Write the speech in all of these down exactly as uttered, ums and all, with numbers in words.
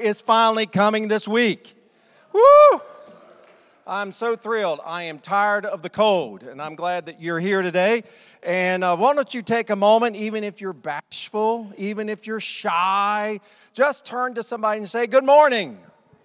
is finally coming this week. Woo! I'm so thrilled. I am tired of the cold, and I'm glad that you're here today. And uh, why don't you take a moment, even if you're bashful, even if you're shy, just turn to somebody and say, good morning.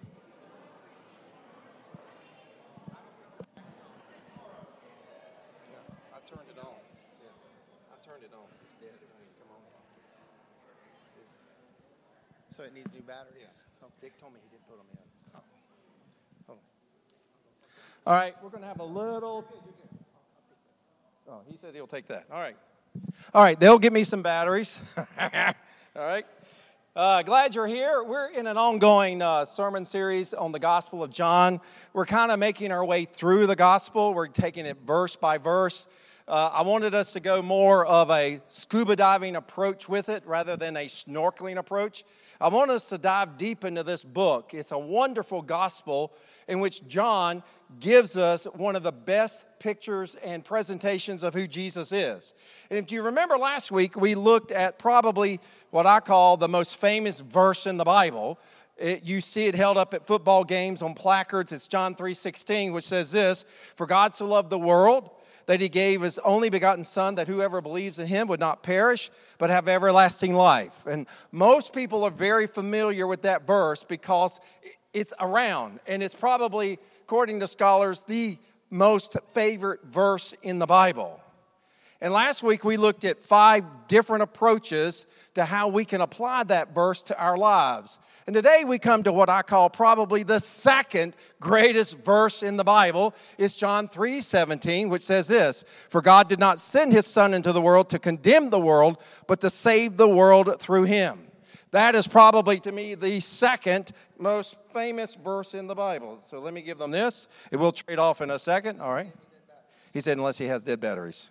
So it needs new batteries. Yeah. Oh, Dick told me he didn't put them in. Oh. Hold on. All right, we're going to have a little. Oh, he said he'll take that. All right. All right, they'll give me some batteries. All right. Uh, glad you're here. We're in an ongoing uh, sermon series on the Gospel of John. We're kind of making our way through the Gospel. We're taking it verse by verse. Uh, I wanted us to go more of a scuba diving approach with it rather than a snorkeling approach. I want us to dive deep into this book. It's a wonderful gospel in which John gives us one of the best pictures and presentations of who Jesus is. And if you remember last week, we looked at probably what I call the most famous verse in the Bible. It, you see it held up at football games on placards. It's John three sixteen, which says this, "For God so loved the world that he gave his only begotten Son, that whoever believes in him would not perish, but have everlasting life." And most people are very familiar with that verse because it's around, and it's probably, according to scholars, the most favorite verse in the Bible. And last week we looked at five different approaches to how we can apply that verse to our lives. And today we come to what I call probably the second greatest verse in the Bible. It's John three seventeen, which says this, "For God did not send his Son into the world to condemn the world, but to save the world through him." That is probably, to me, the second most famous verse in the Bible. So let me give them this. It will trade off in a second. All right. He said, unless he has dead batteries.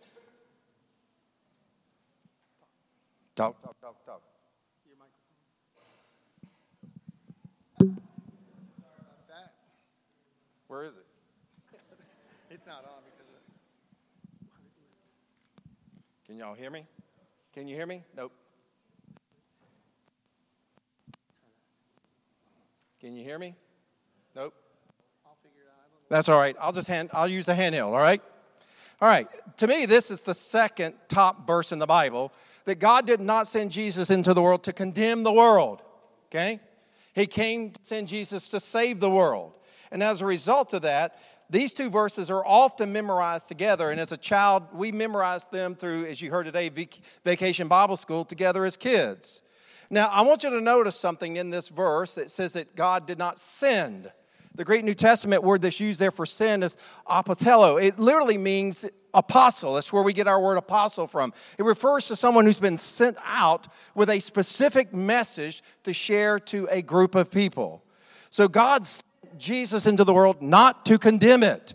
Talk, talk, talk, talk. Your microphone. Sorry about that. Where is it? It's not on because of it. Can y'all hear me? Can you hear me? Nope. Can you hear me? Nope. I'll figure it out. That's all right. I'll just hand, I'll use the handheld, all right? All right. To me, this is the second top verse in the Bible, that God did not send Jesus into the world to condemn the world, okay? He came to send Jesus to save the world. And as a result of that, these two verses are often memorized together. And as a child, we memorized them through, as you heard today, Vacation Bible School together as kids. Now, I want you to notice something in this verse that says that God did not send. The Greek New Testament word that's used there for send is apotello. It literally means apostle. That's where we get our word apostle from. It refers to someone who's been sent out with a specific message to share to a group of people. So God sent Jesus into the world not to condemn it,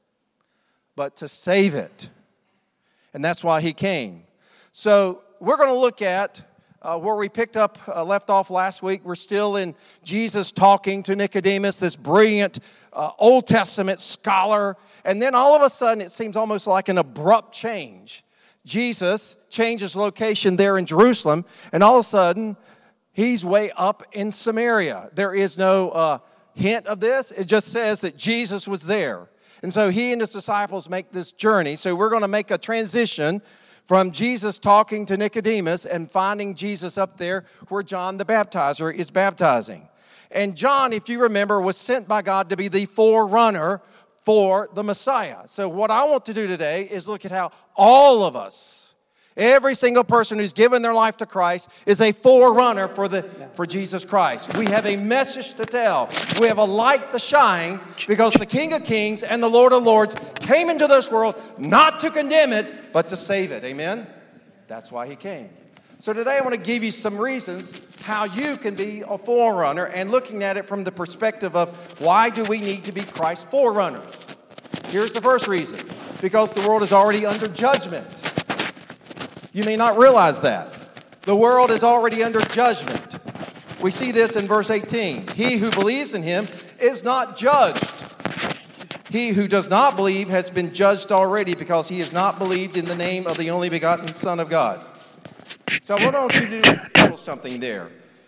but to save it. And that's why he came. So we're going to look at Uh, where we picked up, uh, left off last week. We're still in Jesus talking to Nicodemus, this brilliant uh, Old Testament scholar. And then all of a sudden, it seems almost like an abrupt change. Jesus changes location there in Jerusalem, and all of a sudden, he's way up in Samaria. There is no uh, hint of this. It just says that Jesus was there. And so he and his disciples make this journey. So we're going to make a transition from Jesus talking to Nicodemus and finding Jesus up there where John the Baptizer is baptizing. And John, if you remember, was sent by God to be the forerunner for the Messiah. So what I want to do today is look at how all of us, every single person who's given their life to Christ, is a forerunner for the for Jesus Christ. We have a message to tell. We have a light to shine because the King of Kings and the Lord of Lords came into this world not to condemn it, but to save it. Amen? That's why he came. So today I want to give you some reasons how you can be a forerunner, and looking at it from the perspective of why do we need to be Christ's forerunners. Here's the first reason. Because the world is already under judgment. You may not realize that. The world is already under judgment. We see this in verse eighteen. He who believes in him is not judged. He who does not believe has been judged already because he has not believed in the name of the only begotten Son of God. So what I want you to do is something there. He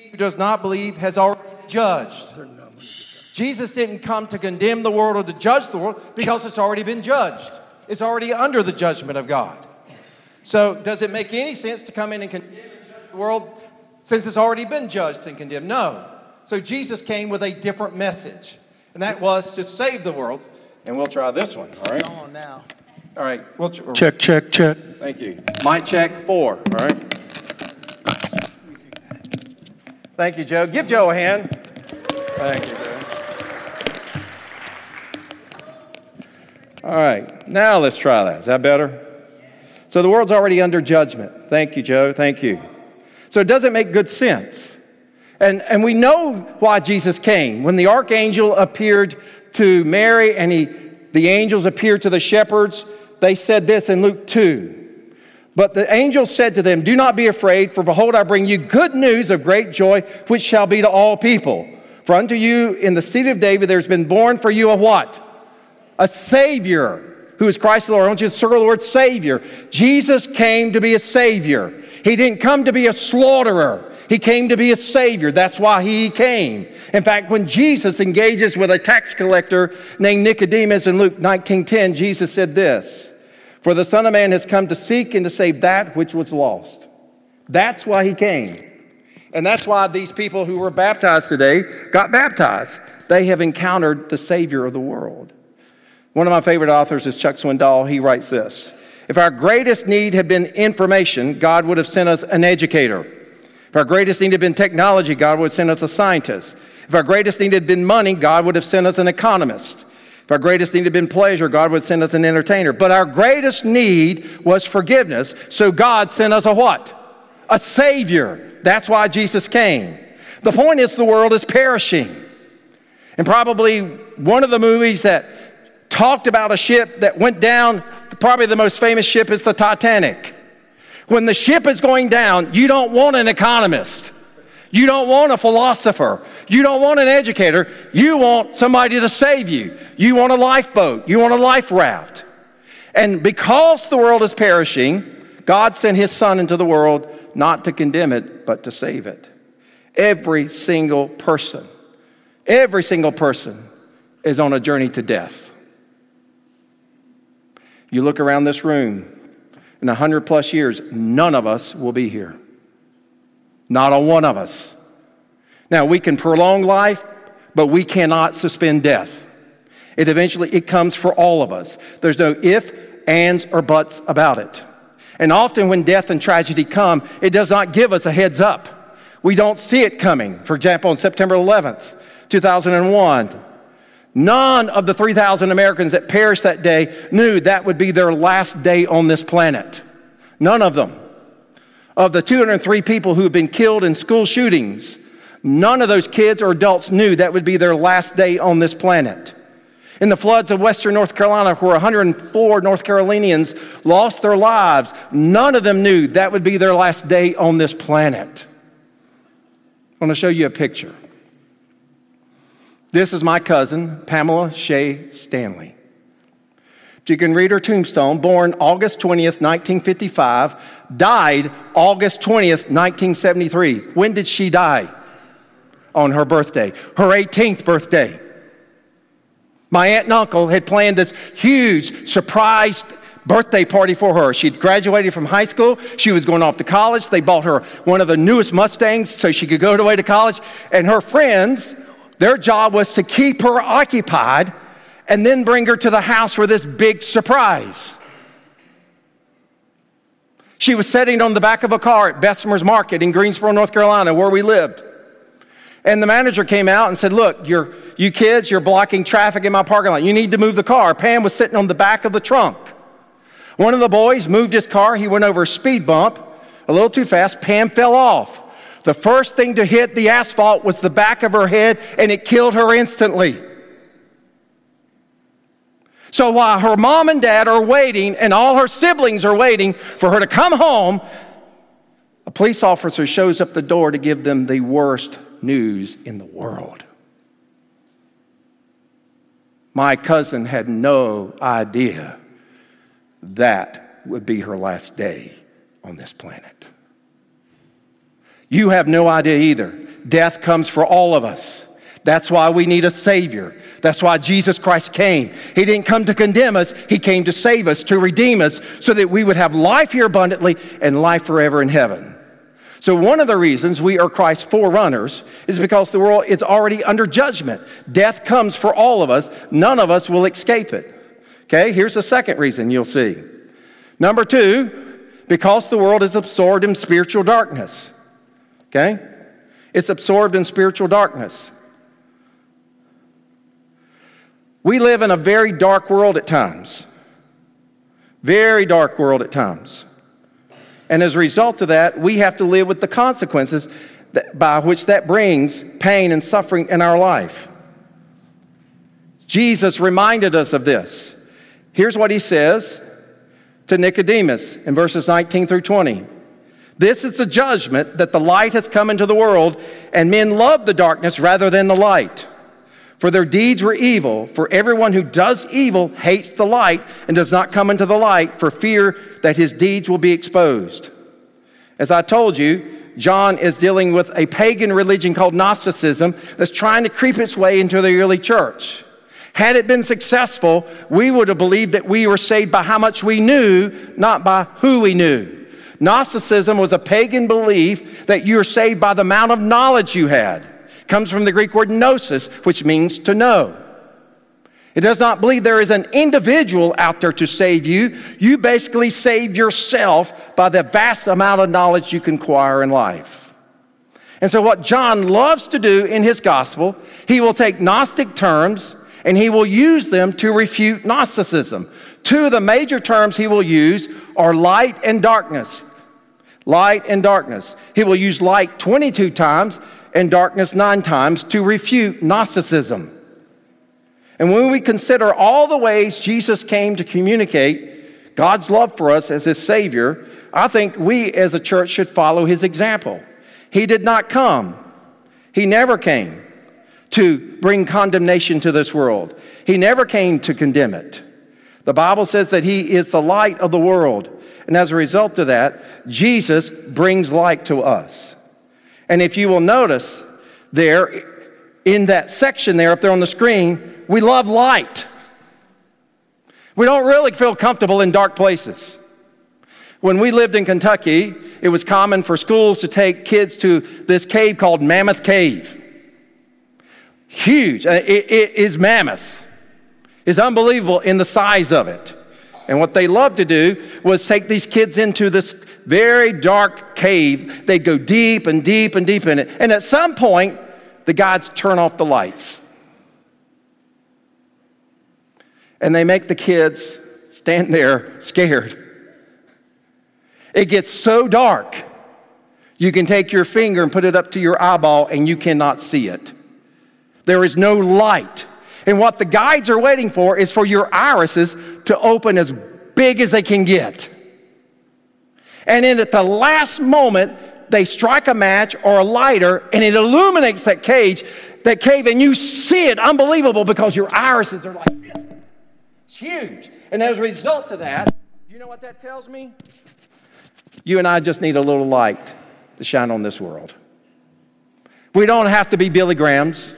who does not believe has already been judged. Jesus didn't come to condemn the world or to judge the world because it's already been judged. It's already under the judgment of God. So does it make any sense to come in and condemn and judge the world since it's already been judged and condemned? No. So Jesus came with a different message, and that was to save the world. And we'll try this one, all right? Come on now. All right. We'll ch- Check, check, check. Thank you. Mic check four, all right? Thank you, Joe. Give Joe a hand. Thank you, Joe. All right. Now let's try that. Is that better? So the world's already under judgment. Thank you, Joe. Thank you. So it doesn't make good sense. And, and we know why Jesus came. When the archangel appeared to Mary and he, the angels appeared to the shepherds, they said this in Luke two. But the angel said to them, "Do not be afraid, for behold, I bring you good news of great joy, which shall be to all people. For unto you in the city of David there's been born for you a what? A Savior, who is Christ the Lord." I want you to circle the word Savior. Jesus came to be a Savior. He didn't come to be a slaughterer. He came to be a Savior. That's why he came. In fact, when Jesus engages with a tax collector named Nicodemus in Luke nineteen ten, Jesus said this, "For the Son of Man has come to seek and to save that which was lost." That's why he came. And that's why these people who were baptized today got baptized. They have encountered the Savior of the world. One of my favorite authors is Chuck Swindoll. He writes this: "If our greatest need had been information, God would have sent us an educator. If our greatest need had been technology, God would have sent us a scientist. If our greatest need had been money, God would have sent us an economist. If our greatest need had been pleasure, God would send us an entertainer. But our greatest need was forgiveness, so God sent us a what? A Savior." That's why Jesus came. The point is, the world is perishing. And probably one of the movies that talked about a ship that went down, probably the most famous ship is the Titanic. When the ship is going down, you don't want an economist. You don't want a philosopher. You don't want an educator. You want somebody to save you. You want a lifeboat. You want a life raft. And because the world is perishing, God sent his Son into the world not to condemn it, but to save it. Every single person, every single person is on a journey to death. You look around this room, in a hundred plus years, none of us will be here. Not a one of us. Now, we can prolong life, but we cannot suspend death. It eventually, it comes for all of us. There's no ifs, ands, or buts about it. And often when death and tragedy come, it does not give us a heads up. We don't see it coming. For example, on September eleventh, two thousand one, none of the three thousand Americans that perished that day knew that would be their last day on this planet. None of them. Of the two hundred three people who have been killed in school shootings, none of those kids or adults knew that would be their last day on this planet. In the floods of western North Carolina, where one hundred four North Carolinians lost their lives, none of them knew that would be their last day on this planet. I want to show you a picture. This is my cousin, Pamela Shea Stanley. You can read her tombstone, born August twentieth, nineteen fifty-five, died August twentieth, nineteen seventy-three. When did she die? On her birthday, her eighteenth birthday. My aunt and uncle had planned this huge surprise birthday party for her. She'd graduated from high school. She was going off to college. They bought her one of the newest Mustangs so she could go away to college. And her friends, their job was to keep her occupied and then bring her to the house for this big surprise. She was sitting on the back of a car at Bessemer's Market in Greensboro, North Carolina, where we lived. And the manager came out and said, "Look, you're, you kids, you're blocking traffic in my parking lot. You need to move the car." Pam was sitting on the back of the trunk. One of the boys moved his car. He went over a speed bump a little too fast. Pam fell off. The first thing to hit the asphalt was the back of her head, and it killed her instantly. So while her mom and dad are waiting and all her siblings are waiting for her to come home, a police officer shows up the door to give them the worst news in the world. My cousin had no idea that would be her last day on this planet. You have no idea either. Death comes for all of us. That's why we need a Savior. That's why Jesus Christ came. He didn't come to condemn us. He came to save us, to redeem us, so that we would have life here abundantly and life forever in heaven. So one of the reasons we are Christ's forerunners is because the world is already under judgment. Death comes for all of us. None of us will escape it. Okay, here's the second reason you'll see. Number two, because the world is absorbed in spiritual darkness. Okay? It's absorbed in spiritual darkness. We live in a very dark world at times. Very dark world at times. And as a result of that, we have to live with the consequences that, by which that brings pain and suffering in our life. Jesus reminded us of this. Here's what he says to Nicodemus in verses nineteen through twenty. This is the judgment, that the light has come into the world, and men love the darkness rather than the light. For their deeds were evil. For everyone who does evil hates the light and does not come into the light for fear that his deeds will be exposed. As I told you, John is dealing with a pagan religion called Gnosticism that's trying to creep its way into the early church. Had it been successful, we would have believed that we were saved by how much we knew, not by who we knew. Gnosticism was a pagan belief that you are saved by the amount of knowledge you had. It comes from the Greek word gnosis, which means to know. It does not believe there is an individual out there to save you. You basically save yourself by the vast amount of knowledge you can acquire in life. And so what John loves to do in his gospel, he will take Gnostic terms and he will use them to refute Gnosticism. Two of the major terms he will use are light and darkness. Light and darkness. He will use light twenty-two times and darkness nine times to refute Gnosticism. And when we consider all the ways Jesus came to communicate God's love for us as his Savior, I think we as a church should follow his example. He did not come. He never came to bring condemnation to this world. He never came to condemn it. The Bible says that he is the light of the world. And as a result of that, Jesus brings light to us. And if you will notice there, in that section there up there on the screen, we love light. We don't really feel comfortable in dark places. When we lived in Kentucky, it was common for schools to take kids to this cave called Mammoth Cave. Huge. It, it is mammoth. It's unbelievable in the size of it. And what they loved to do was take these kids into this very dark cave. They'd go deep and deep and deep in it. And at some point, the guides turn off the lights. And they make the kids stand there scared. It gets so dark, you can take your finger and put it up to your eyeball and you cannot see it. There is no light. And what the guides are waiting for is for your irises to open as big as they can get. And then at the last moment, they strike a match or a lighter and it illuminates that cage, that cave, and you see it unbelievable because your irises are like this. It's huge. And as a result of that, you know what that tells me? You and I just need a little light to shine on this world. We don't have to be Billy Grahams.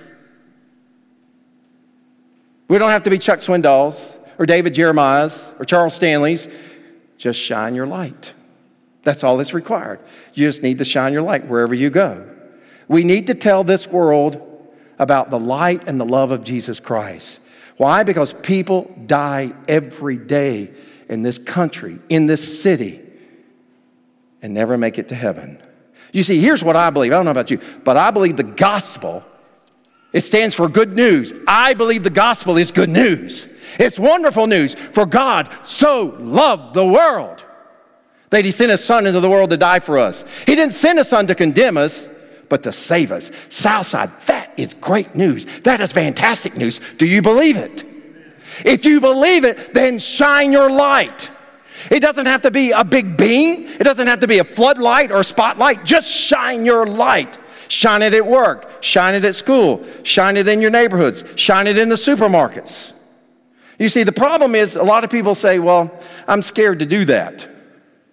We don't have to be Chuck Swindoll's or David Jeremiah's or Charles Stanley's. Just shine your light. That's all that's required. You just need to shine your light wherever you go. We need to tell this world about the light and the love of Jesus Christ. Why? Because people die every day in this country, in this city, and never make it to heaven. You see, here's what I believe. I don't know about you, but I believe the gospel, it stands for good news. I believe the gospel is good news. It's wonderful news. For God so loved the world that he sent his son into the world to die for us. He didn't send his son to condemn us, but to save us. Southside, that is great news. That is fantastic news. Do you believe it? If you believe it, then shine your light. It doesn't have to be a big beam. It doesn't have to be a floodlight or a spotlight. Just shine your light. Shine it at work. Shine it at school. Shine it in your neighborhoods. Shine it in the supermarkets. You see, the problem is a lot of people say, well, I'm scared to do that.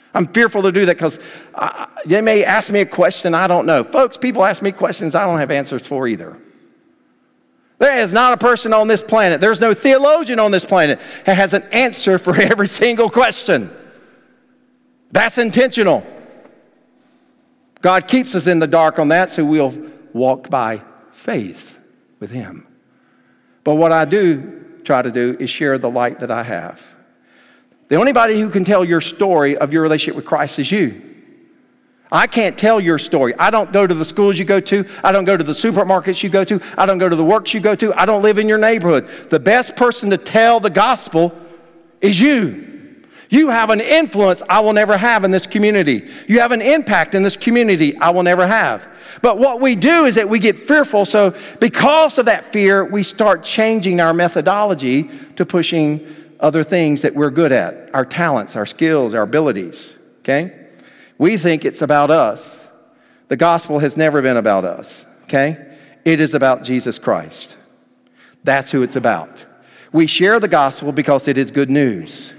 I'm fearful to do that because they may ask me a question I don't know. Folks, people ask me questions I don't have answers for either. There is not a person on this planet, there's no theologian on this planet that has an answer for every single question. That's intentional. God keeps us in the dark on that so we'll walk by faith with him. But what I do try to do is share the light that I have. The only body who can tell your story of your relationship with Christ is you. I can't tell your story. I don't go to the schools you go to. I don't go to the supermarkets you go to. I don't go to the works you go to. I don't live in your neighborhood. The best person to tell the gospel is you. You have an influence I will never have in this community. You have an impact in this community I will never have. But what we do is that we get fearful. So because of that fear, we start changing our methodology to pushing other things that we're good at, our talents, our skills, our abilities, okay? We think it's about us. The gospel has never been about us, okay? It is about Jesus Christ. That's who it's about. We share the gospel because it is good news.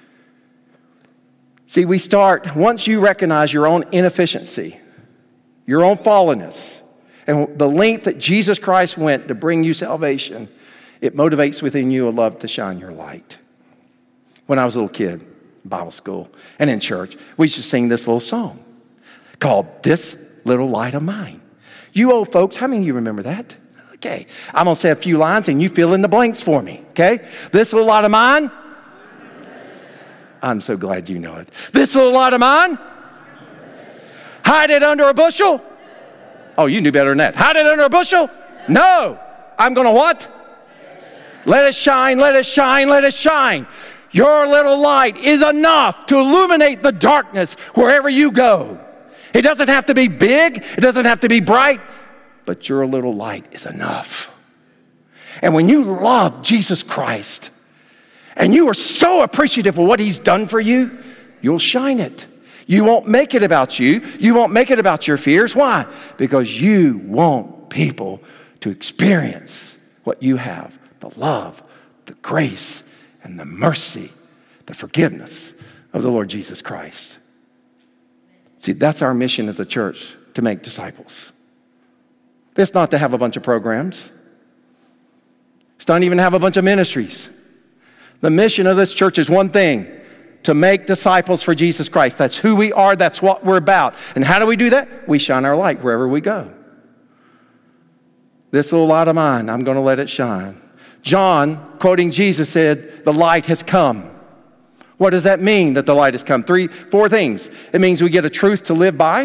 See, we start, once you recognize your own inefficiency, your own fallenness, and the length that Jesus Christ went to bring you salvation, it motivates within you a love to shine your light. When I was a little kid, in Bible school and in church, we used to sing this little song called This Little Light of Mine. You old folks, how many of you remember that? Okay, I'm going to say a few lines and you fill in the blanks for me, okay? This little light of mine. I'm so glad you know it. This little light of mine. Hide it under a bushel. Oh, you knew better than that. Hide it under a bushel? No. I'm going to what? Let it shine, let it shine, let it shine. Your little light is enough to illuminate the darkness wherever you go. It doesn't have to be big. It doesn't have to be bright. But your little light is enough. And when you love Jesus Christ and you are so appreciative of what he's done for you, you'll shine it. You won't make it about you. You won't make it about your fears. Why? Because you want people to experience what you have. The love, the grace, and the mercy, the forgiveness of the Lord Jesus Christ. See, that's our mission as a church, to make disciples. It's not to have a bunch of programs. It's not even to have a bunch of ministries. The mission of this church is one thing: to make disciples for Jesus Christ. That's who we are. That's what we're about. And how do we do that? We shine our light wherever we go. This little light of mine, I'm going to let it shine. John, quoting Jesus, said, the light has come. What does that mean, that the light has come? Three, four things. It means we get a truth to live by.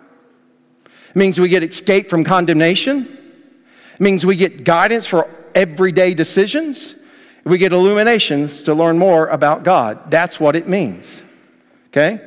It means we get escape from condemnation. It means we get guidance for everyday decisions. We get illuminations to learn more about God. That's what it means. Okay?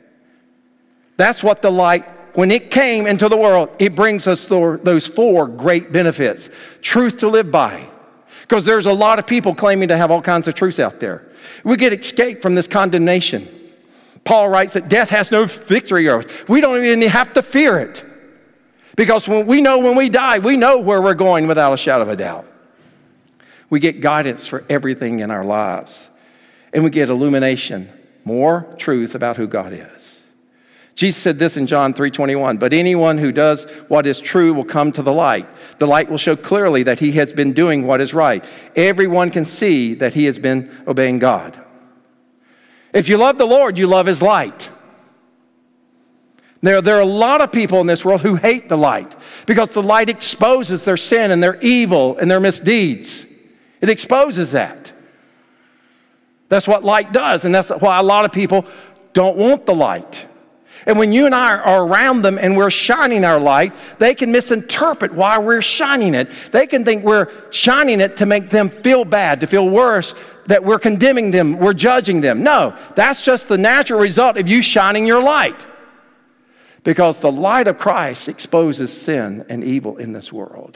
That's what the light, when it came into the world, it brings us those four great benefits. Truth to live by. Because there's a lot of people claiming to have all kinds of truths out there. We get escape from this condemnation. Paul writes that death has no victory over us. We don't even have to fear it. Because when we know when we die, we know where we're going without a shadow of a doubt. We get guidance for everything in our lives. And we get illumination, more truth about who God is. Jesus said this in John three twenty-one, but anyone who does what is true will come to the light. The light will show clearly that he has been doing what is right. Everyone can see that he has been obeying God. If you love the Lord, you love his light. There, there are a lot of people in this world who hate the light because the light exposes their sin and their evil and their misdeeds. It exposes that. That's what light does, and that's why a lot of people don't want the light. And when you and I are around them and we're shining our light, they can misinterpret why we're shining it. They can think we're shining it to make them feel bad, to feel worse, that we're condemning them, we're judging them. No, that's just the natural result of you shining your light. Because the light of Christ exposes sin and evil in this world.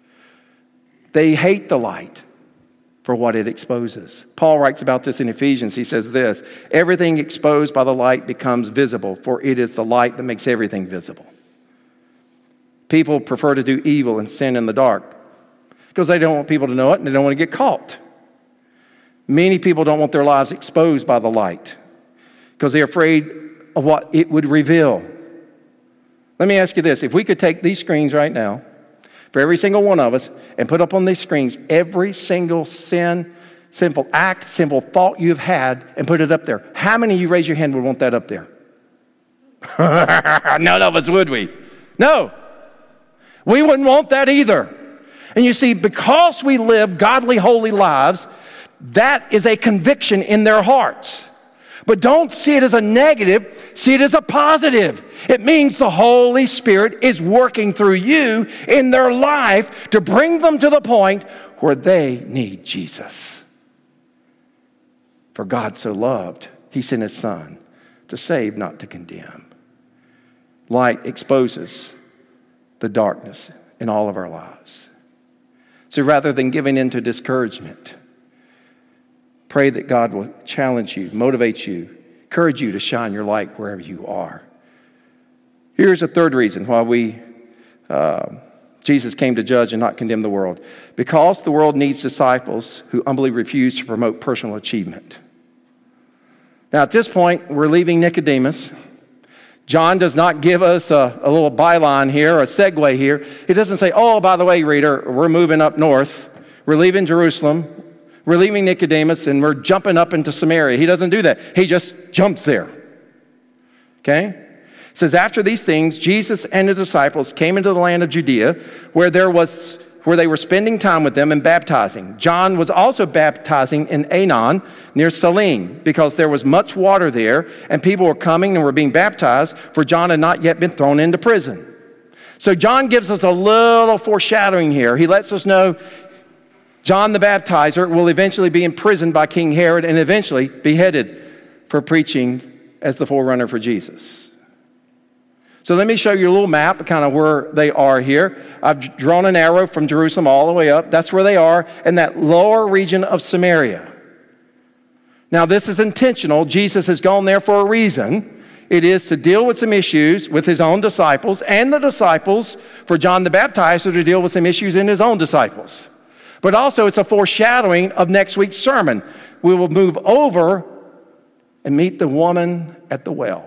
They hate the light for what it exposes. Paul writes about this in Ephesians. He says this, everything exposed by the light becomes visible, for it is the light that makes everything visible. People prefer to do evil and sin in the dark because they don't want people to know it and they don't want to get caught. Many people don't want their lives exposed by the light because they're afraid of what it would reveal. Let me ask you this. If we could take these screens right now, for every single one of us, and put up on these screens every single sin, sinful act, sinful thought you've had, and put it up there, how many of you, raise your hand, would want that up there? None of us, would we? No. We wouldn't want that either. And you see, because we live godly, holy lives, that is a conviction in their hearts. But don't see it as a negative, see it as a positive. It means the Holy Spirit is working through you in their life to bring them to the point where they need Jesus. For God so loved, he sent his Son to save, not to condemn. Light exposes the darkness in all of our lives. So rather than giving in to discouragement, pray that God will challenge you, motivate you, encourage you to shine your light wherever you are. Here's a third reason why we, uh, Jesus came to judge and not condemn the world. Because the world needs disciples who humbly refuse to promote personal achievement. Now at this point, we're leaving Nicodemus. John does not give us a, a little byline here, a segue here. He doesn't say, oh, by the way, reader, we're moving up north. We're leaving Jerusalem. We're leaving Nicodemus, and we're jumping up into Samaria. He doesn't do that. He just jumps there. Okay? It says, after these things, Jesus and his disciples came into the land of Judea, where there was where they were spending time with them and baptizing. John was also baptizing in Aenon near Salim, because there was much water there, and people were coming and were being baptized, for John had not yet been thrown into prison. So John gives us a little foreshadowing here. He lets us know John the Baptizer will eventually be imprisoned by King Herod and eventually beheaded for preaching as the forerunner for Jesus. So let me show you a little map, kind of where they are here. I've drawn an arrow from Jerusalem all the way up. That's where they are in that lower region of Samaria. Now this is intentional. Jesus has gone there for a reason. It is to deal with some issues with his own disciples and the disciples for John the Baptizer to deal with some issues in his own disciples. But also it's a foreshadowing of next week's sermon. We will move over and meet the woman at the well.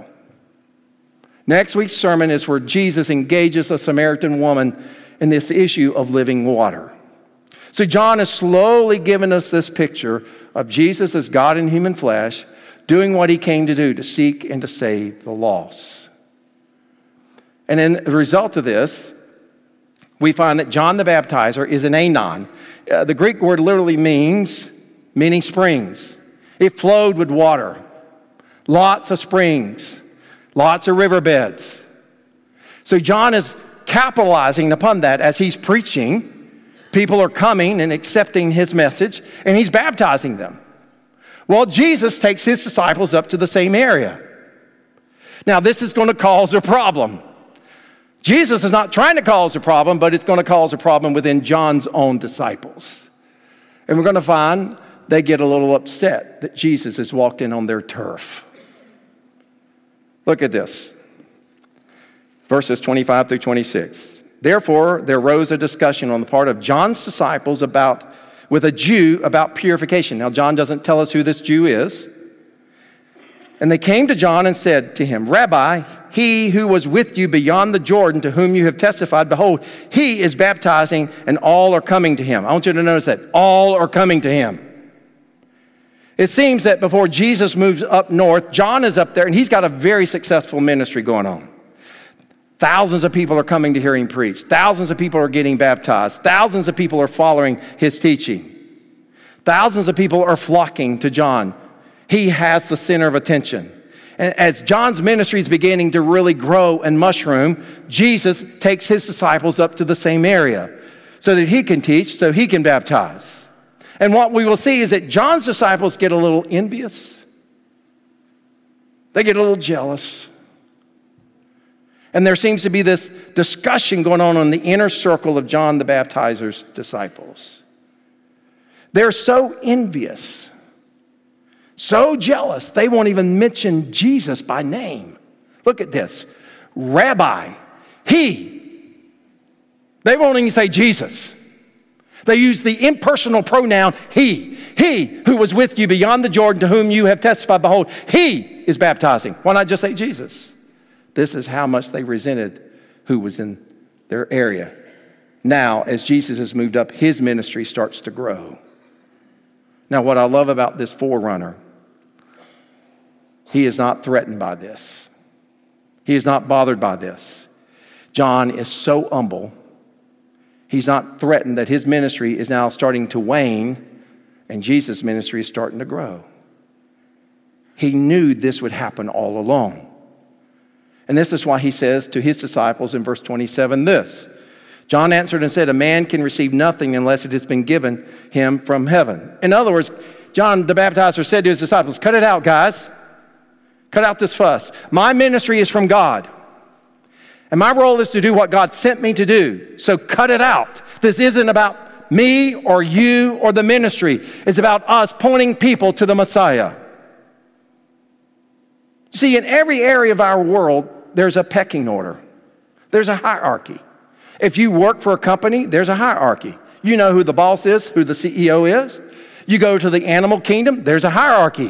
Next week's sermon is where Jesus engages a Samaritan woman in this issue of living water. So John is slowly giving us this picture of Jesus as God in human flesh, doing what he came to do, to seek and to save the lost. And in the result of this, we find that John the Baptizer is an Aenon. Uh, the Greek word literally means, meaning springs. It flowed with water. Lots of springs. Lots of riverbeds. So John is capitalizing upon that as he's preaching. People are coming and accepting his message, and he's baptizing them. Well, Jesus takes his disciples up to the same area. Now, this is going to cause a problem. Jesus is not trying to cause a problem, but it's going to cause a problem within John's own disciples. And we're going to find they get a little upset that Jesus has walked in on their turf. Look at this. Verses twenty-five through twenty-six. Therefore, there arose a discussion on the part of John's disciples about, with a Jew about purification. Now, John doesn't tell us who this Jew is. And they came to John and said to him, Rabbi, he who was with you beyond the Jordan, to whom you have testified, behold, he is baptizing, and all are coming to him. I want you to notice that. All are coming to him. It seems that before Jesus moves up north, John is up there, and he's got a very successful ministry going on. Thousands of people are coming to hear him preach. Thousands of people are getting baptized. Thousands of people are following his teaching. Thousands of people are flocking to John. He has the center of attention. And as John's ministry is beginning to really grow and mushroom, Jesus takes his disciples up to the same area so that he can teach, so he can baptize. And what we will see is that John's disciples get a little envious. They get a little jealous. And there seems to be this discussion going on in the inner circle of John the Baptizer's disciples. They're so envious, so jealous, they won't even mention Jesus by name. Look at this. Rabbi, he. They won't even say Jesus. They use the impersonal pronoun he. He who was with you beyond the Jordan, to whom you have testified, behold, he is baptizing. Why not just say Jesus? This is how much they resented who was in their area. Now, as Jesus has moved up, his ministry starts to grow. Now, what I love about this forerunner, he is not threatened by this. He is not bothered by this. John is so humble. He's not threatened that his ministry is now starting to wane and Jesus' ministry is starting to grow. He knew this would happen all along. And this is why he says to his disciples in verse twenty-seven this. John answered and said, a man can receive nothing unless it has been given him from heaven. In other words, John the Baptizer said to his disciples, cut it out, guys. Cut out this fuss. My ministry is from God. And my role is to do what God sent me to do. So cut it out. This isn't about me or you or the ministry. It's about us pointing people to the Messiah. See, in every area of our world, there's a pecking order. There's a hierarchy. If you work for a company, there's a hierarchy. You know who the boss is, who the C E O is. You go to the animal kingdom, there's a hierarchy.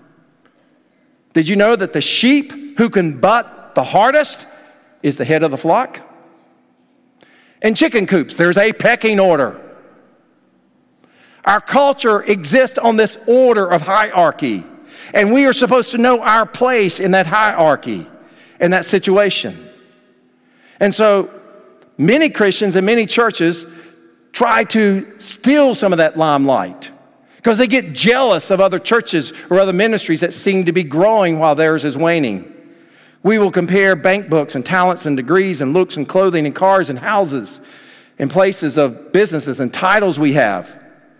Did you know that the sheep who can butt the hardest is the head of the flock? In chicken coops, there's a pecking order. Our culture exists on this order of hierarchy. And we are supposed to know our place in that hierarchy, in that situation. And so many Christians and many churches try to steal some of that limelight because they get jealous of other churches or other ministries that seem to be growing while theirs is waning. We will compare bank books and talents and degrees and looks and clothing and cars and houses and places of businesses and titles we have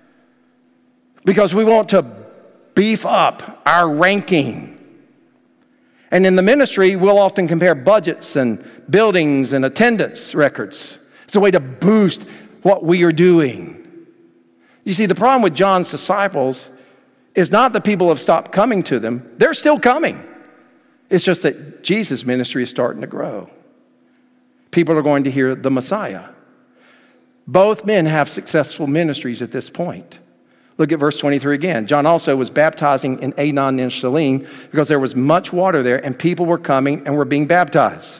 because we want to beef up our ranking. And in the ministry, we'll often compare budgets and buildings and attendance records. It's a way to boost what we are doing. You see, the problem with John's disciples is not that people have stopped coming to them. They're still coming. It's just that Jesus' ministry is starting to grow. People are going to hear the Messiah. Both men have successful ministries at this point. Look at verse twenty-three again. John also was baptizing in Aenon and Salim because there was much water there and people were coming and were being baptized.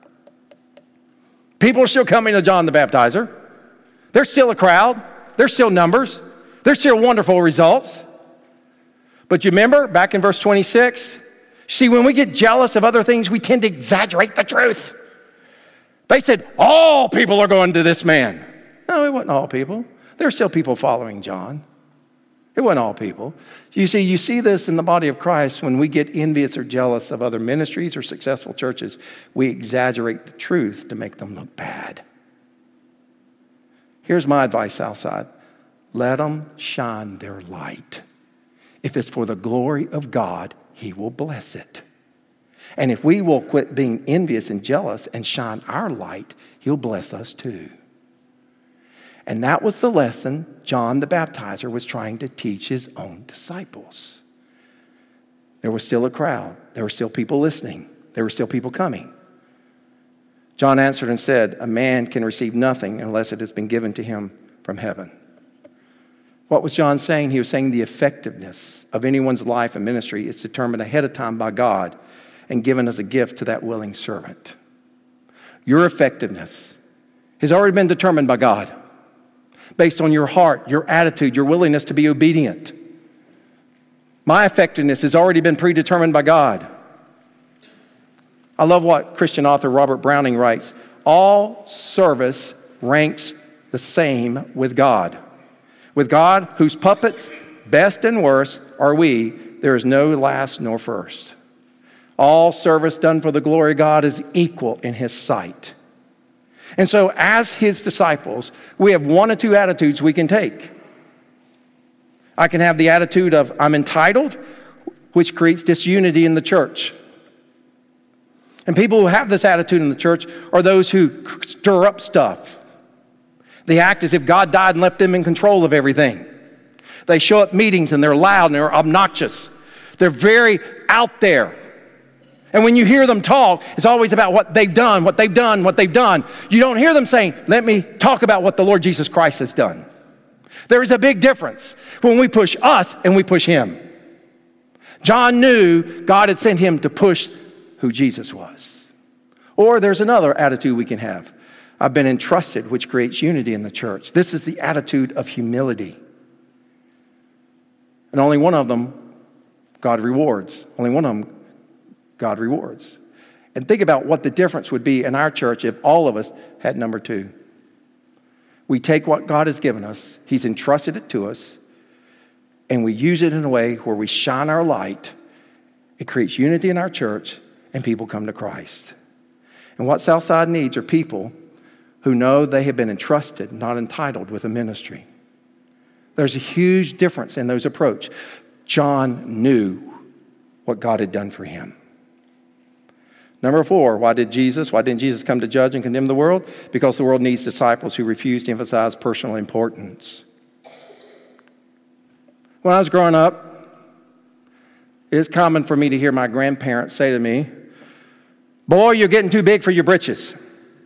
People are still coming to John the Baptizer. There's still a crowd. There's still numbers. There's still wonderful results. But you remember back in verse twenty-six, see, when we get jealous of other things, we tend to exaggerate the truth. They said, all people are going to this man. No, it wasn't all people. There are still people following John. It wasn't all people. You see, you see this in the body of Christ when we get envious or jealous of other ministries or successful churches. We exaggerate the truth to make them look bad. Here's my advice, Southside. Let them shine their light. If it's for the glory of God, he will bless it. And if we will quit being envious and jealous and shine our light, he'll bless us too. And that was the lesson John the Baptizer was trying to teach his own disciples. There was still a crowd. There were still people listening. There were still people coming. John answered and said, a man can receive nothing unless it has been given to him from heaven. What was John saying? He was saying the effectiveness of anyone's life and ministry is determined ahead of time by God and given as a gift to that willing servant. Your effectiveness has already been determined by God based on your heart, your attitude, your willingness to be obedient. My effectiveness has already been predetermined by God. I love what Christian author Robert Browning writes. All service ranks the same with God. With God, whose puppets, best and worst, are we, there is no last nor first. All service done for the glory of God is equal in his sight. And so as his disciples, we have one or two attitudes we can take. I can have the attitude of I'm entitled, which creates disunity in the church. And people who have this attitude in the church are those who stir up stuff. They act as if God died and left them in control of everything. They show up meetings and they're loud and they're obnoxious. They're very out there. And when you hear them talk, it's always about what they've done, what they've done, what they've done. You don't hear them saying, let me talk about what the Lord Jesus Christ has done. There is a big difference when we push us and we push him. John knew God had sent him to push who Jesus was. Or there's another attitude we can have. I've been entrusted, which creates unity in the church. This is the attitude of humility. And only one of them God rewards. Only one of them God rewards. And think about what the difference would be in our church if all of us had number two. We take what God has given us, He's entrusted it to us, and we use it in a way where we shine our light. It creates unity in our church, and people come to Christ. And what Southside needs are people who know they have been entrusted, not entitled, with a ministry. There's a huge difference in those approach. John knew what God had done for him. Number four, why did Jesus, why didn't Jesus come to judge and condemn the world? Because the world needs disciples who refuse to emphasize personal importance. When I was growing up, it was common for me to hear my grandparents say to me, "Boy, you're getting too big for your britches."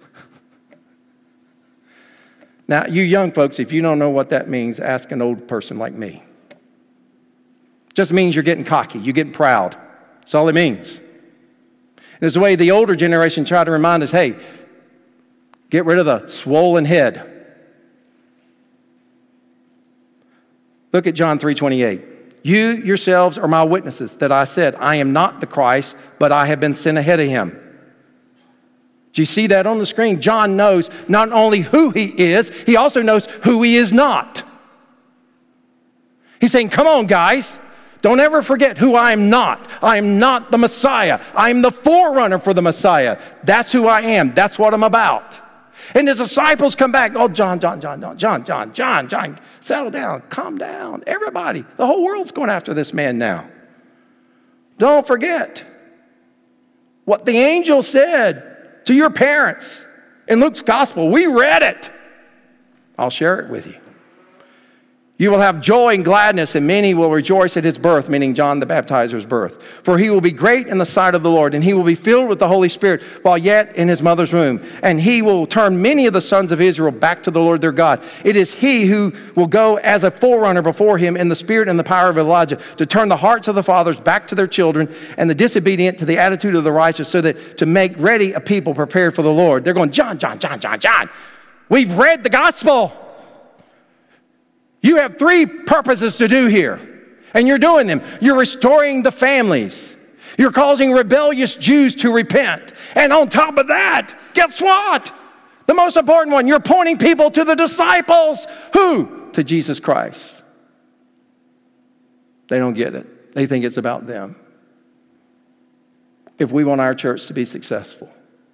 Now, you young folks, if you don't know what that means, ask an old person like me. Just means you're getting cocky, you're getting proud. That's all it means. And it's the way the older generation try to remind us, hey, get rid of the swollen head. Look at John three twenty-eight. You yourselves are my witnesses that I said, I am not the Christ, but I have been sent ahead of him. Do you see that on the screen? John knows not only who he is, he also knows who he is not. He's saying, come on, guys. Don't ever forget who I am not. I am not the Messiah. I am the forerunner for the Messiah. That's who I am. That's what I'm about. And his disciples come back. Oh, John, John, John, John, John, John, John, John, settle down, calm down. Everybody, the whole world's going after this man now. Don't forget what the angel said to your parents in Luke's gospel. We read it. I'll share it with you. You will have joy and gladness, and many will rejoice at his birth, meaning John the Baptizer's birth. For he will be great in the sight of the Lord, and he will be filled with the Holy Spirit while yet in his mother's womb. And he will turn many of the sons of Israel back to the Lord their God. It is he who will go as a forerunner before him in the spirit and the power of Elijah, to turn the hearts of the fathers back to their children, and the disobedient to the attitude of the righteous, so that to make ready a people prepared for the Lord. They're going, John, John, John, John, John. We've read the gospel. You have three purposes to do here, and you're doing them. You're restoring the families. You're causing rebellious Jews to repent. And on top of that, guess what? The most important one, you're pointing people to the disciples. Who? To Jesus Christ. They don't get it. They think it's about them. If we want our church to be successful,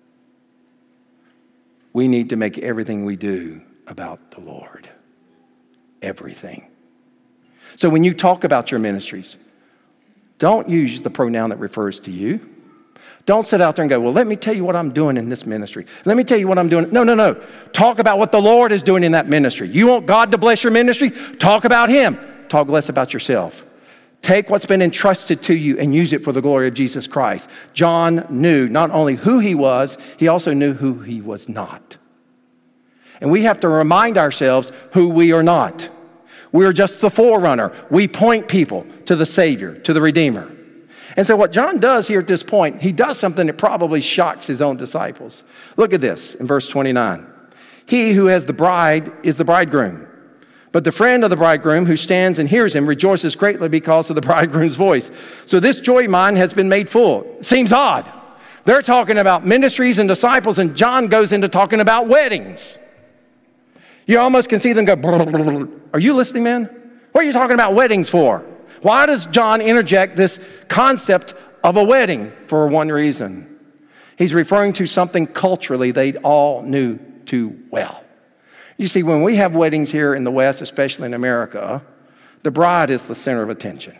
we need to make everything we do about the Lord. Everything. So when you talk about your ministries, don't use the pronoun that refers to you. Don't sit out there and go, well, let me tell you what I'm doing in this ministry. Let me tell you what I'm doing. No, no, no. Talk about what the Lord is doing in that ministry. You want God to bless your ministry? Talk about him. Talk less about yourself. Take what's been entrusted to you and use it for the glory of Jesus Christ. John knew not only who he was, he also knew who he was not. And we have to remind ourselves who we are not. We're just the forerunner. We point people to the Savior, to the Redeemer. And so what John does here at this point, he does something that probably shocks his own disciples. Look at this in verse twenty-nine. He who has the bride is the bridegroom. But the friend of the bridegroom who stands and hears him rejoices greatly because of the bridegroom's voice. So this joy of mine has been made full. Seems odd. They're talking about ministries and disciples, and John goes into talking about weddings. You almost can see them go, brr, brr, brr. Are you listening, man? What are you talking about weddings for? Why does John interject this concept of a wedding? For one reason. He's referring to something culturally they all knew too well. You see, when we have weddings here in the West, especially in America, the bride is the center of attention.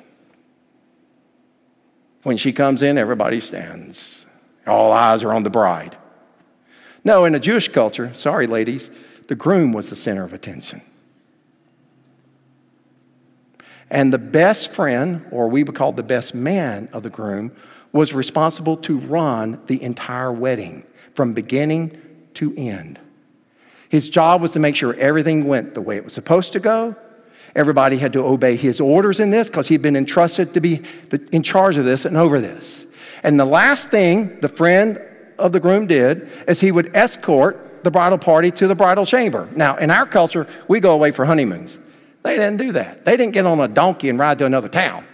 When she comes in, everybody stands. All eyes are on the bride. No, in a Jewish culture, sorry ladies, the groom was the center of attention. And the best friend, or we would call the best man of the groom, was responsible to run the entire wedding from beginning to end. His job was to make sure everything went the way it was supposed to go, Everybody had to obey his orders in this because he'd been entrusted to be in charge of this and over this. And the last thing the friend of the groom did is he would escort the bridal party to the bridal chamber. Now, in our culture, we go away for honeymoons. They didn't do that. They didn't get on a donkey and ride to another town.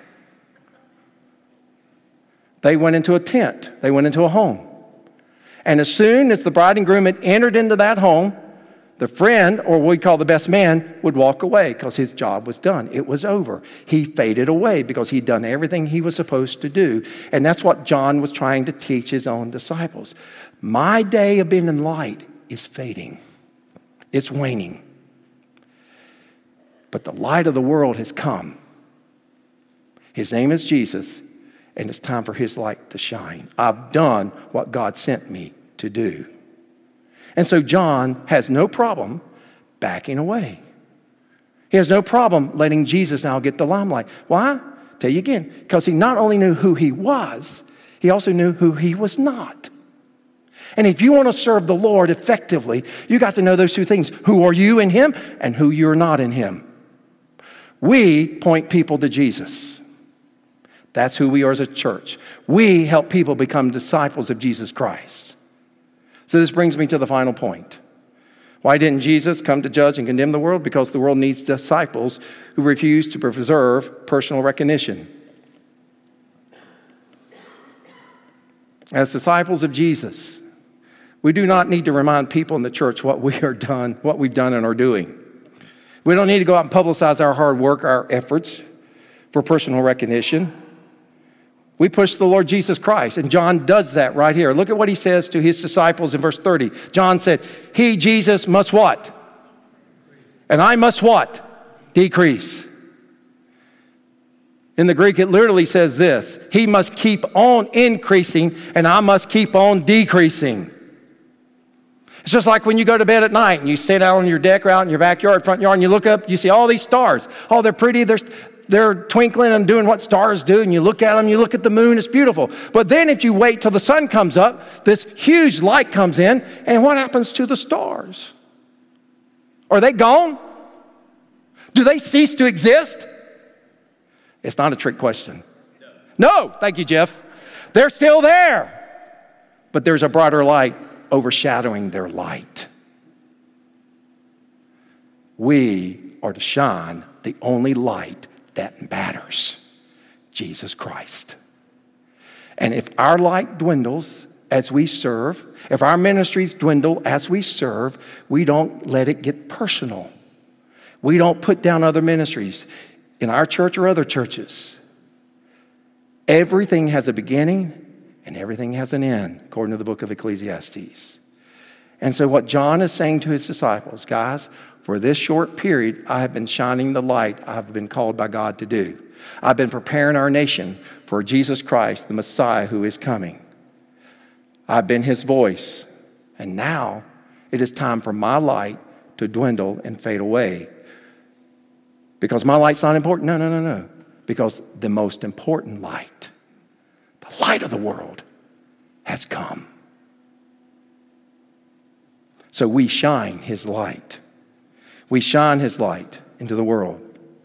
They went into a tent. They went into a home. And as soon as the bride and groom had entered into that home, the friend, or what we call the best man, would walk away because his job was done. It was over. He faded away because he'd done everything he was supposed to do. And that's what John was trying to teach his own disciples. My day of being in light is fading. It's waning. But the light of the world has come. His name is Jesus, and it's time for his light to shine. I've done what God sent me to do. And so John has no problem backing away. He has no problem letting Jesus now get the limelight. Why? Tell you again, because he not only knew who he was, he also knew who he was not. And if you want to serve the Lord effectively, you got to know those two things. Who are you in him and who you're not in him. We point people to Jesus. That's who we are as a church. We help people become disciples of Jesus Christ. So this brings me to the final point. Why didn't Jesus come to judge and condemn the world? Because the world needs disciples who refuse to preserve personal recognition. As disciples of Jesus, we do not need to remind people in the church what we are done, what we've done and are doing. We don't need to go out and publicize our hard work, our efforts for personal recognition. We push the Lord Jesus Christ, and John does that right here. Look at what he says to his disciples in verse thirty. John said, he, Jesus, must what? And I must what? Decrease. In the Greek, it literally says this. He must keep on increasing, and I must keep on decreasing. It's just like when you go to bed at night and you sit out on your deck or out in your backyard, front yard, and you look up, you see all these stars. Oh, they're pretty, they're, they're twinkling and doing what stars do, and you look at them, you look at the moon, it's beautiful. But then if you wait till the sun comes up, this huge light comes in, and what happens to the stars? Are they gone? Do they cease to exist? It's not a trick question. No, thank you, Jeff. They're still there, but there's a brighter light overshadowing their light. We are to shine the only light that matters, Jesus Christ. And if our light dwindles as we serve, if our ministries dwindle as we serve, we don't let it get personal. We don't put down other ministries in our church or other churches. Everything has a beginning and everything has an end, according to the book of Ecclesiastes. And so what John is saying to his disciples, guys, for this short period, I have been shining the light I've been called by God to do. I've been preparing our nation for Jesus Christ, the Messiah who is coming. I've been his voice. And now it is time for my light to dwindle and fade away. Because my light's not important? No, no, no, no. Because the most important light, the light of the world, has come. So we shine his light. We shine his light into the world.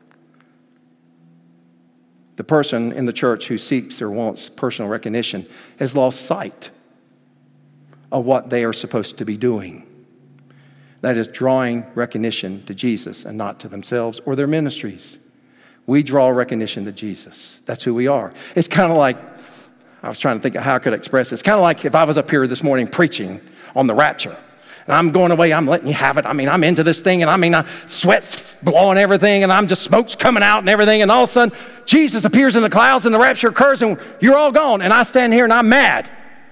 The person in the church who seeks or wants personal recognition has lost sight of what they are supposed to be doing. That is drawing recognition to Jesus and not to themselves or their ministries. We draw recognition to Jesus. That's who we are. It's kind of like, I was trying to think of how I could express it. It's kind of like if I was up here this morning preaching on the rapture. And I'm going away, I'm letting you have it. I mean, I'm into this thing, and I mean, I, sweat's blowing everything, and I'm just, smoke's coming out and everything, and all of a sudden, Jesus appears in the clouds, and the rapture occurs, and you're all gone, and I stand here, and I'm mad.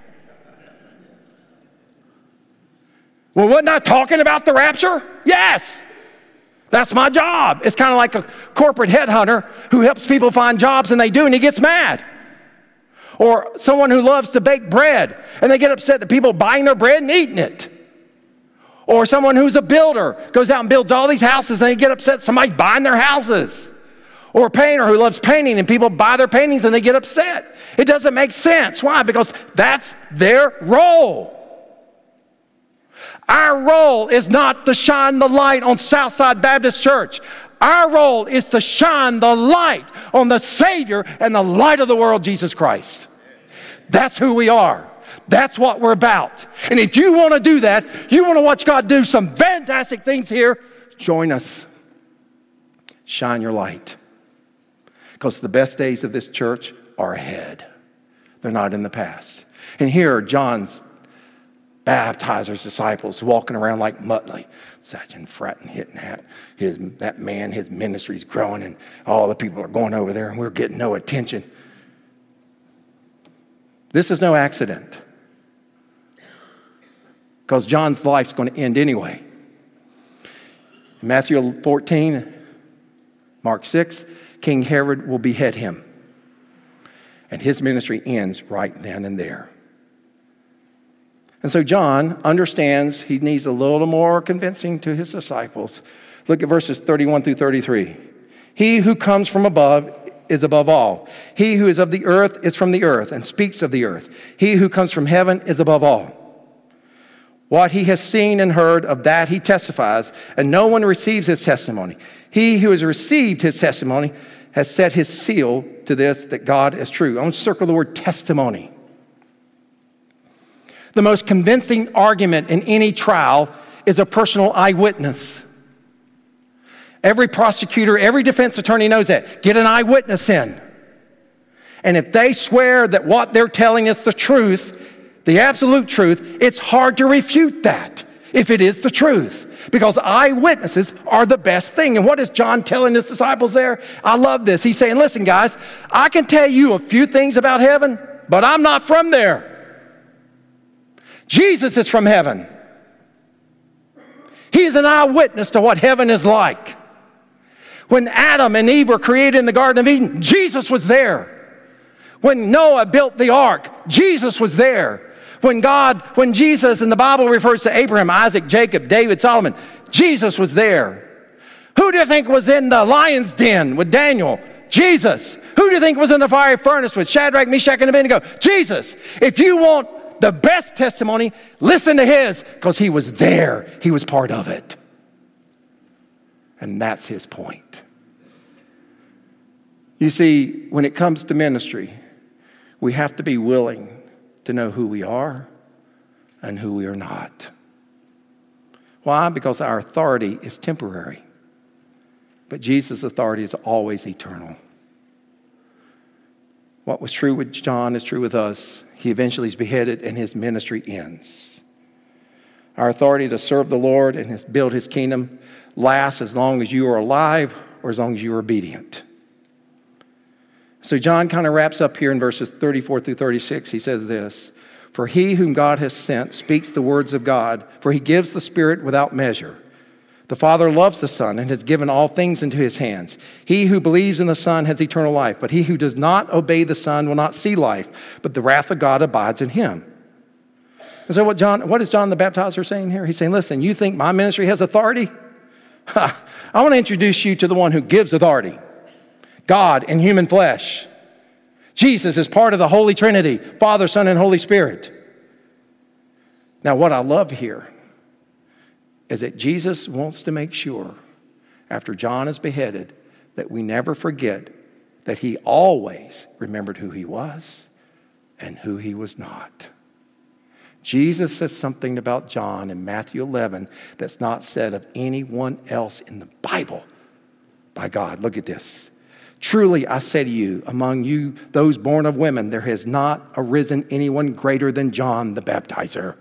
Well, wasn't I talking about the rapture? Yes. That's my job. It's kind of like a corporate headhunter who helps people find jobs, and they do, and he gets mad. Or someone who loves to bake bread, and they get upset that people are buying their bread and eating it. Or someone who's a builder goes out and builds all these houses, and they get upset somebody's buying their houses. Or a painter who loves painting, and people buy their paintings and they get upset. It doesn't make sense. Why? Because that's their role. Our role is not to shine the light on Southside Baptist Church. Our role is to shine the light on the Savior and the light of the world, Jesus Christ. That's who we are. That's what we're about. And if you want to do that, you want to watch God do some fantastic things here, join us. Shine your light. Because the best days of this church are ahead. They're not in the past. And here are John's baptizer's disciples walking around like Muttley. Satching, fratting, hitting that. His, that man, his ministry's growing, and all the people are going over there, and we're getting no attention. This is no accident. Because John's life's going to end anyway. In Matthew fourteen, Mark six, King Herod will behead him. And his ministry ends right then and there. And so John understands he needs a little more convincing to his disciples. Look at verses thirty-one through thirty-three. He who comes from above is above all. He who is of the earth is from the earth and speaks of the earth. He who comes from heaven is above all. What he has seen and heard, of that he testifies, and no one receives his testimony. He who has received his testimony has set his seal to this, that God is true. I want to circle the word testimony. The most convincing argument in any trial is a personal eyewitness. Every prosecutor, every defense attorney knows that. Get an eyewitness in. And if they swear that what they're telling is the truth, the absolute truth, it's hard to refute that if it is the truth, because eyewitnesses are the best thing. And what is John telling his disciples there? I love this. He's saying, listen, guys, I can tell you a few things about heaven, but I'm not from there. Jesus is from heaven. He's an eyewitness to what heaven is like. When Adam and Eve were created in the Garden of Eden, Jesus was there. When Noah built the ark, Jesus was there. When God, when Jesus in the Bible refers to Abraham, Isaac, Jacob, David, Solomon, Jesus was there. Who do you think was in the lion's den with Daniel? Jesus. Who do you think was in the fiery furnace with Shadrach, Meshach, and Abednego? Jesus. If you want the best testimony, listen to his, because he was there. He was part of it. And that's his point. You see, when it comes to ministry, we have to be willing to know who we are and who we are not. Why? Because our authority is temporary, but Jesus' authority is always eternal. What was true with John is true with us. He eventually is beheaded and his ministry ends. Our authority to serve the Lord and his, build his kingdom lasts as long as you are alive or as long as you are obedient. So John kind of wraps up here in verses thirty-four through thirty-six. He says this, for he whom God has sent speaks the words of God, for he gives the Spirit without measure. The Father loves the Son and has given all things into his hands. He who believes in the Son has eternal life, but he who does not obey the Son will not see life, but the wrath of God abides in him. And so what John, what is John the Baptizer saying here? He's saying, listen, you think my ministry has authority? Ha, I want to introduce you to the one who gives authority. God in human flesh. Jesus is part of the Holy Trinity, Father, Son, and Holy Spirit. Now, what I love here is that Jesus wants to make sure, after John is beheaded, that we never forget that he always remembered who he was and who he was not. Jesus says something about John in Matthew eleven that's not said of anyone else in the Bible by God. Look at this. Truly, I say to you, among you, those born of women, there has not arisen anyone greater than John the Baptizer.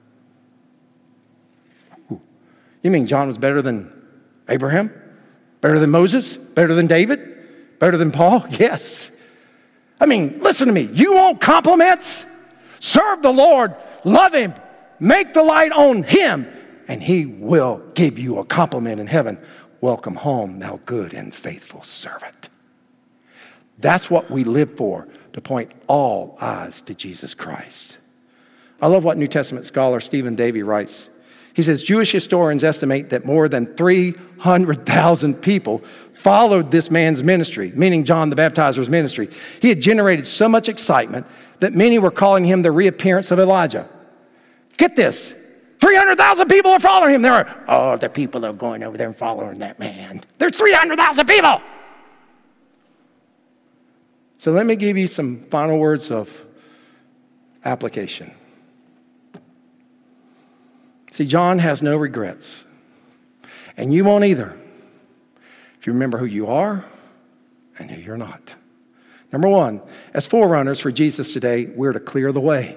Ooh. You mean John was better than Abraham? Better than Moses? Better than David? Better than Paul? Yes. I mean, listen to me. You want compliments? Serve the Lord. Love him. Make the light on him, and he will give you a compliment in heaven. Welcome home, thou good and faithful servant. That's what we live for, to point all eyes to Jesus Christ. I love what New Testament scholar Stephen Davey writes. He says, Jewish historians estimate that more than three hundred thousand people followed this man's ministry, meaning John the Baptizer's ministry. He had generated so much excitement that many were calling him the reappearance of Elijah. Get this, three hundred thousand people are following him. There are, oh, the people are going over there and following that man. There's three hundred thousand people. So let me give you some final words of application. See, John has no regrets. And you won't either if you remember who you are and who you're not. Number one, as forerunners for Jesus today, we're to clear the way.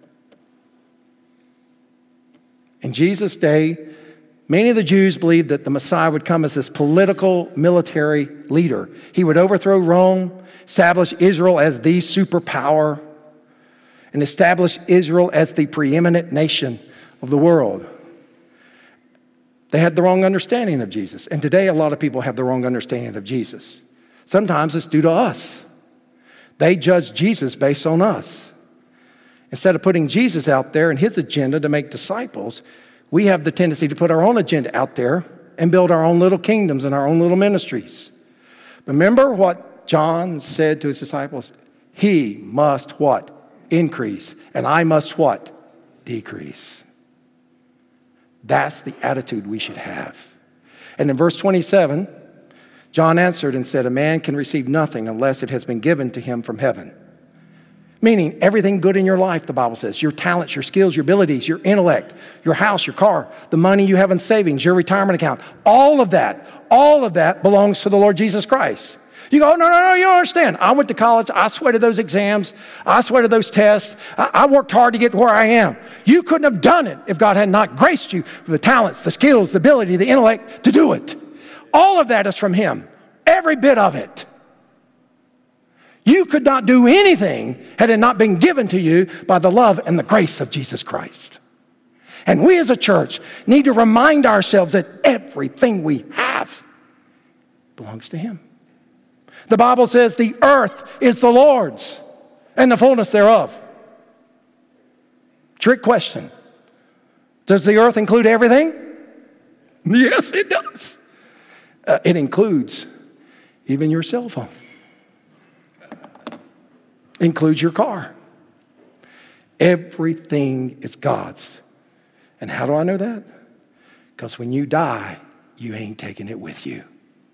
In Jesus' day, many of the Jews believed that the Messiah would come as this political, military leader. He would overthrow Rome, establish Israel as the superpower, and establish Israel as the preeminent nation of the world. They had the wrong understanding of Jesus. And today, a lot of people have the wrong understanding of Jesus. Sometimes it's due to us. They judge Jesus based on us. Instead of putting Jesus out there and his agenda to make disciples, we have the tendency to put our own agenda out there and build our own little kingdoms and our own little ministries. Remember what John said to his disciples? He must what? Increase. And I must what? Decrease. That's the attitude we should have. And in verse twenty-seven, John answered and said, a man can receive nothing unless it has been given to him from heaven. Meaning everything good in your life, the Bible says, your talents, your skills, your abilities, your intellect, your house, your car, the money you have in savings, your retirement account, all of that, all of that belongs to the Lord Jesus Christ. You go, no, no, no, you don't understand. I went to college. I sweated those exams. I sweated those tests. I, I worked hard to get to where I am. You couldn't have done it if God had not graced you with the talents, the skills, the ability, the intellect to do it. All of that is from him. Every bit of it. You could not do anything had it not been given to you by the love and the grace of Jesus Christ. And we as a church need to remind ourselves that everything we have belongs to him. The Bible says the earth is the Lord's and the fullness thereof. Trick question. Does the earth include everything? Yes, it does. Uh, it includes even your cell phone. Includes your car. Everything is God's. And how do I know that? Because when you die, you ain't taking it with you.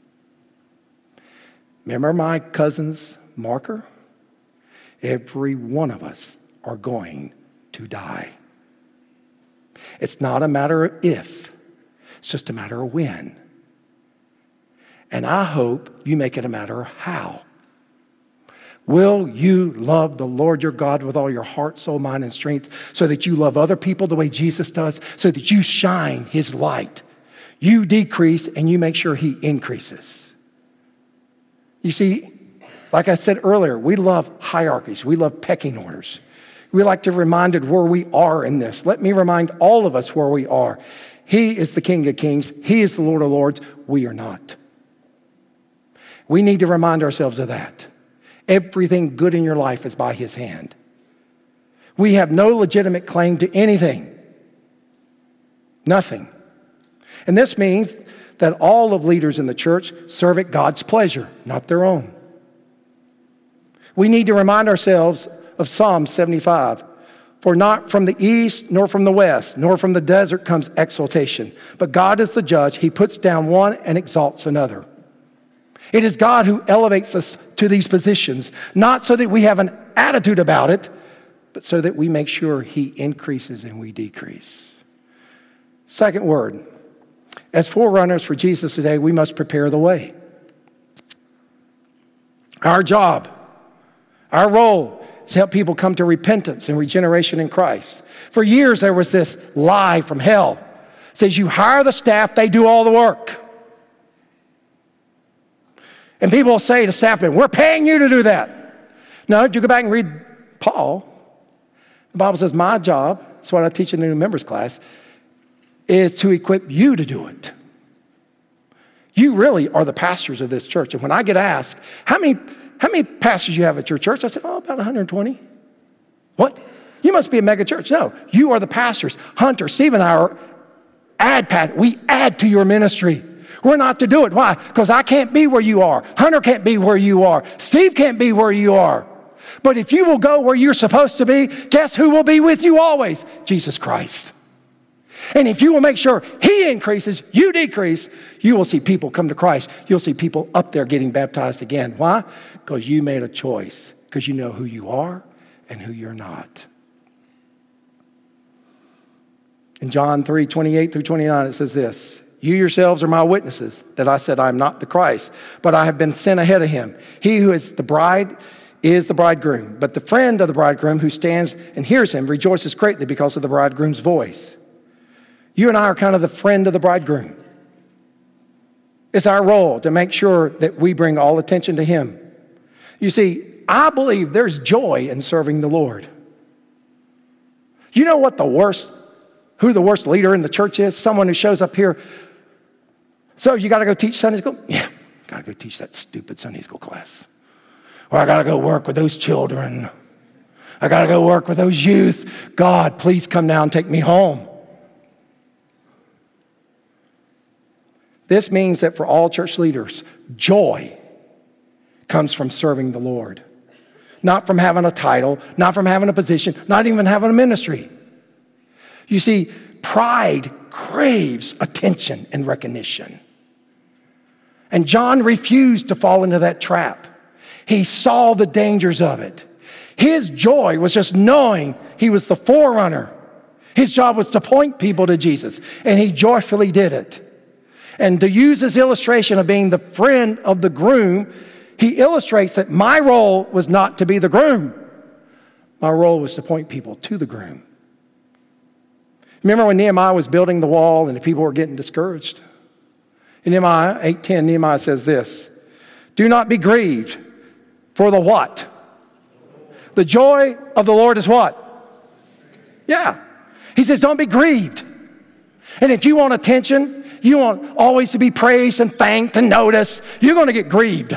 Remember my cousin's marker? Every one of us are going to die. It's not a matter of if, it's just a matter of when. And I hope you make it a matter of how. Will you love the Lord your God with all your heart, soul, mind, and strength so that you love other people the way Jesus does, so that you shine his light? You decrease and you make sure he increases. You see, like I said earlier, we love hierarchies. We love pecking orders. We like to be reminded where we are in this. Let me remind all of us where we are. He is the King of Kings. He is the Lord of Lords. We are not. We need to remind ourselves of that. Everything good in your life is by his hand. We have no legitimate claim to anything. Nothing. And this means that all of leaders in the church serve at God's pleasure, not their own. We need to remind ourselves of Psalm seventy-five. For not from the east, nor from the west, nor from the desert comes exaltation. But God is the judge. He puts down one and exalts another. It is God who elevates us to these positions, not so that we have an attitude about it, but so that we make sure he increases and we decrease. Second word, as forerunners for Jesus today, we must prepare the way. Our job, our role is to help people come to repentance and regeneration in Christ. For years, there was this lie from hell. It says you hire the staff, they do all the work. And people will say to staff members, we're paying you to do that. No, if you go back and read Paul, the Bible says my job, that's what I teach in the new members class, is to equip you to do it. You really are the pastors of this church. And when I get asked, how many, how many pastors you have at your church? I said, oh, about one hundred twenty. What? You must be a mega church. No, you are the pastors. Hunter, Steve, and I are add pastors. We add to your ministry. We're not to do it. Why? Because I can't be where you are. Hunter can't be where you are. Steve can't be where you are. But if you will go where you're supposed to be, guess who will be with you always? Jesus Christ. And if you will make sure he increases, you decrease, you will see people come to Christ. You'll see people up there getting baptized again. Why? Because you made a choice. Because you know who you are and who you're not. In John three, twenty-eight through twenty-nine, it says this. You yourselves are my witnesses that I said I am not the Christ, but I have been sent ahead of him. He who is the bride is the bridegroom. But the friend of the bridegroom who stands and hears him rejoices greatly because of the bridegroom's voice. You and I are kind of the friend of the bridegroom. It's our role to make sure that we bring all attention to him. You see, I believe there's joy in serving the Lord. You know what the worst, who the worst leader in the church is? Someone who shows up here. So you got to go teach Sunday school? Yeah, got to go teach that stupid Sunday school class. Or I got to go work with those children. I got to go work with those youth. God, please come down and take me home. This means that for all church leaders, joy comes from serving the Lord. Not from having a title, not from having a position, not even having a ministry. You see, pride craves attention and recognition. And John refused to fall into that trap. He saw the dangers of it. His joy was just knowing he was the forerunner. His job was to point people to Jesus, and he joyfully did it. And to use his illustration of being the friend of the groom, he illustrates that my role was not to be the groom. My role was to point people to the groom. Remember when Nehemiah was building the wall and the people were getting discouraged? In Nehemiah eight ten, Nehemiah says this, do not be grieved for the what? The joy of the Lord is what? Yeah. He says, don't be grieved. And if you want attention, you want always to be praised and thanked and noticed, you're going to get grieved.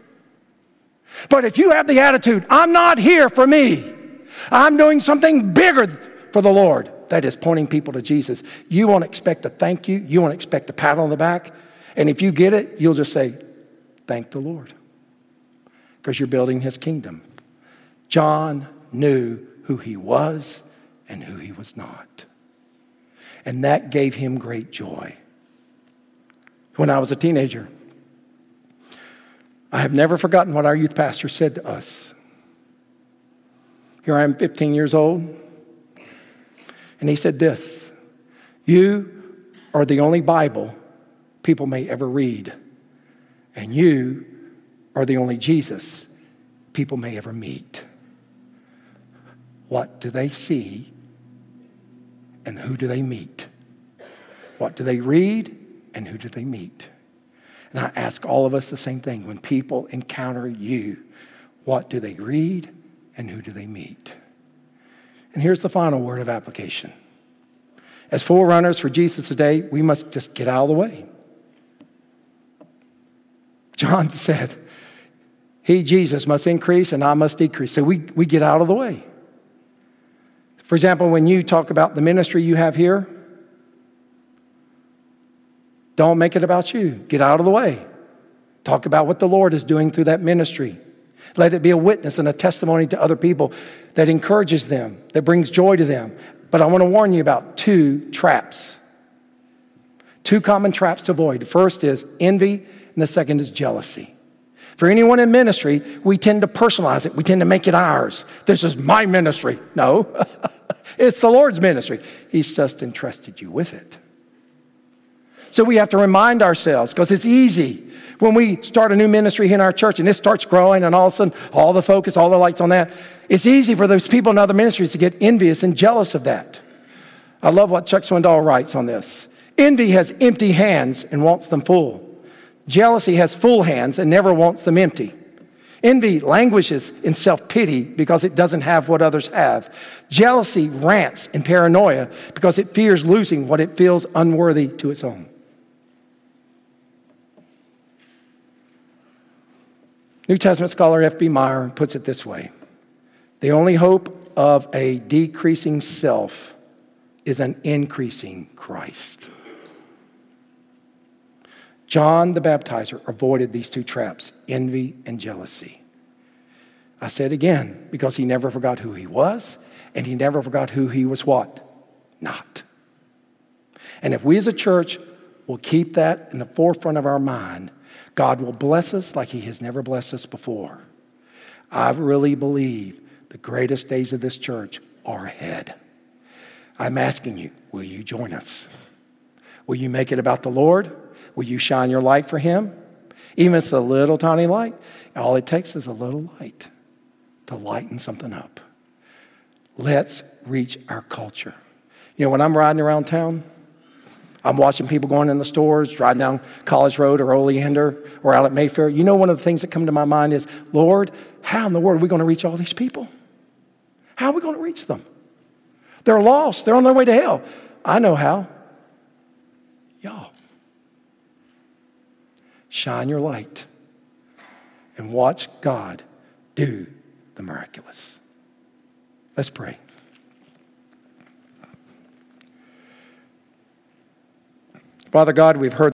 But if you have the attitude, I'm not here for me, I'm doing something bigger for the Lord, that is pointing people to Jesus, you won't expect a thank you, you won't expect a pat on the back. And if you get it, you'll just say, thank the Lord. Because you're building his kingdom. John knew who he was and who he was not. And that gave him great joy. When I was a teenager, I have never forgotten what our youth pastor said to us. Here I am, fifteen years old, and he said this, you are the only Bible people may ever read, and you are the only Jesus people may ever meet. What do they see, and who do they meet? What do they read, and who do they meet? And I ask all of us the same thing. When people encounter you, what do they read and who do they meet? And here's the final word of application. As forerunners for Jesus today, we must just get out of the way. John said, he, Jesus, must increase and I must decrease. So we, we get out of the way. For example, when you talk about the ministry you have here, don't make it about you. Get out of the way. Talk about what the Lord is doing through that ministry. Let it be a witness and a testimony to other people that encourages them, that brings joy to them. But I want to warn you about two traps. Two common traps to avoid. The first is envy, and the second is jealousy. For anyone in ministry, we tend to personalize it. We tend to make it ours. This is my ministry. No, it's the Lord's ministry. He's just entrusted you with it. So we have to remind ourselves, because it's easy when we start a new ministry here in our church and it starts growing and all of a sudden all the focus, all the lights on that. It's easy for those people in other ministries to get envious and jealous of that. I love what Chuck Swindoll writes on this. Envy has empty hands and wants them full. Jealousy has full hands and never wants them empty. Envy languishes in self-pity because it doesn't have what others have. Jealousy rants in paranoia because it fears losing what it feels unworthy to its own. New Testament scholar F B Meyer puts it this way. The only hope of a decreasing self is an increasing Christ. John the Baptizer avoided these two traps, envy and jealousy. I said again, because he never forgot who he was, and he never forgot who he was what? Not. And if we as a church will keep that in the forefront of our mind, God will bless us like he has never blessed us before. I really believe the greatest days of this church are ahead. I'm asking you, will you join us? Will you make it about the Lord? Will you shine your light for him? Even if it's a little tiny light, all it takes is a little light to lighten something up. Let's reach our culture. You know, when I'm riding around town, I'm watching people going in the stores, driving down College Road or Oleander or out at Mayfair. You know, one of the things that come to my mind is, Lord, how in the world are we going to reach all these people? How are we going to reach them? They're lost. They're on their way to hell. I know how. Y'all. Shine your light and watch God do the miraculous. Let's pray. Father God, we've heard